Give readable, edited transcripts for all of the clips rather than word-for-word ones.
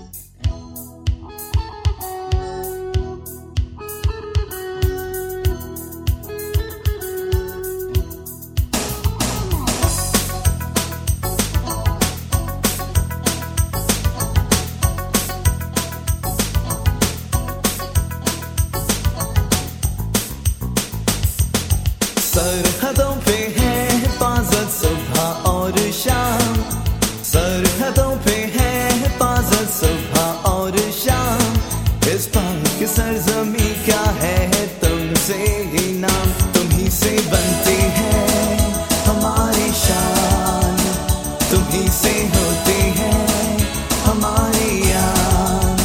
सरहदों पे है हिफाजत सुबह और शाम, सरहदों पे है हिफाजत सुबह और शाम। इस पाक सरजमी क्या है तुमसे ही नाम, तुम ही से बनती है हमारी शान, तुम ही से होती है हमारी यान।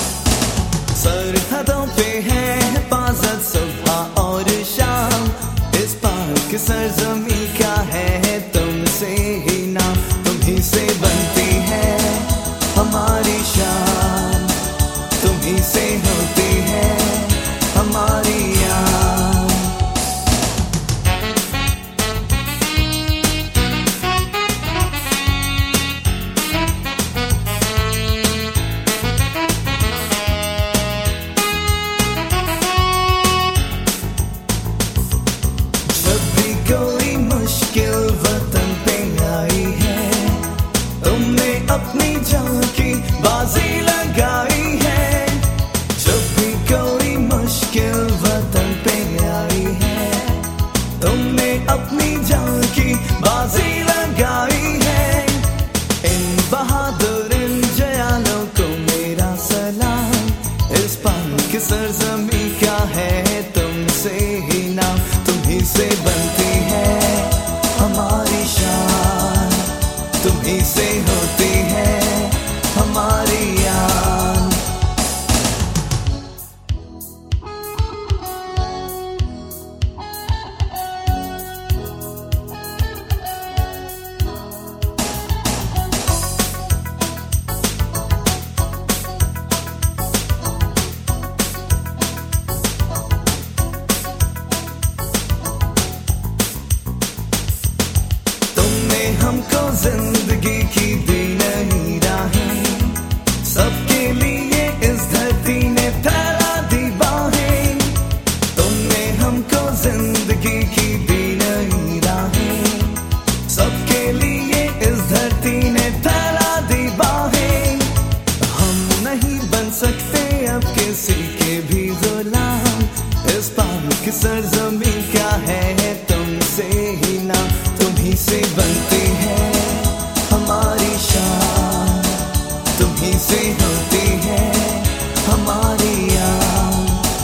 सरहदों पे है हिफाजत सुबह और शाम, इस पाक सरजमी क्या है तुमसे ही नाम, तुम ही से बनती है हमारी शान, तुम ही से होती है हमारी यान। जब भी कोई मुश्किल वतन पे आई है, तुमने अपनी जान की बाजी लगाई है। जब भी कोई मुश्किल वतन पे आई है, तुमने अपनी जान की बाजी लगाई है। इन बहादुर इन जयालों को मेरा सलाम, इस पाक सरजमी क्या है तुमसे ही नाम, तुम ही से बनती है हमारी शान, तुम ही से होती है हमारी यान। तुमने हमको जिंदगी की दी नई राहें, सबके लिए इस धरती ने फैला दी बाहें। तुमने हमको जिंदगी की दी नई राहें, सबके लिए इस धरती ने फैला दी बाहें। हम नहीं बन सकते अब किसी के भी गुलाम, इस पाक सरजमी क्या है तुमसे ही नाम, तुम ही से बनती है हमारी शान, तुम ही से होती है हमारी यान।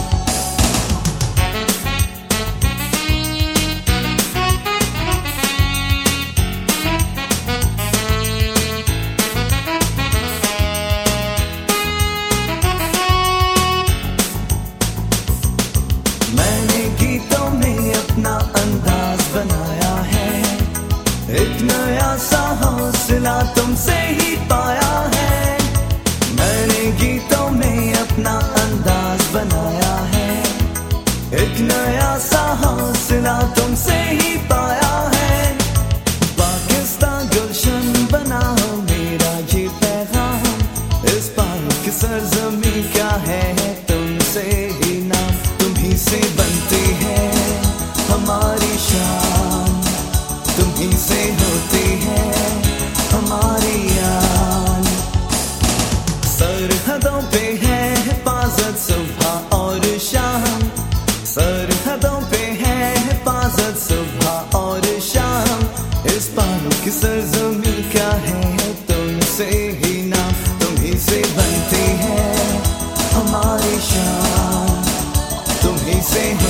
मैंने गीतों में अपना अंदाज बनाया है, एक नया सा हौसला तुमसे ही पाया है। मैंने गीतों में अपना अंदाज बनाया है, एक नया सा हौसला तुमसे ही पाया है। पाकिस्तान गुलशन बना हो मेरा ये पैगाम, इस पाक सरजमी क्या है तुमसे ही नाम, तुम ही से बनती है हमारी शान, तुम ही से होती है हमारी यान। सरहदों पे है हिफाजत सुबह और शाम, सरहदों पे है हिफाजत सुबह और शाम। इस पाक सरजमी क्या है तुमसे ही नाम, तुम ही से बनती है हमारी शान, तुम ही से